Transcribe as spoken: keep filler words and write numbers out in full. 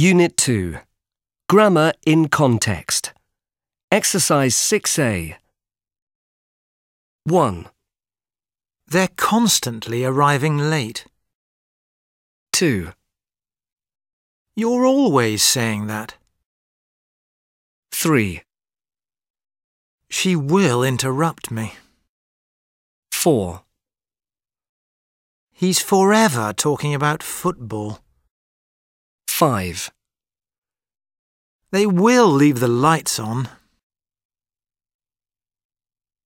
Unit two. Grammar in Context. Exercise six A. one. They're constantly arriving late. two. You're always saying that. three. She will interrupt me. four. He's forever talking about football. five. They will leave the lights on.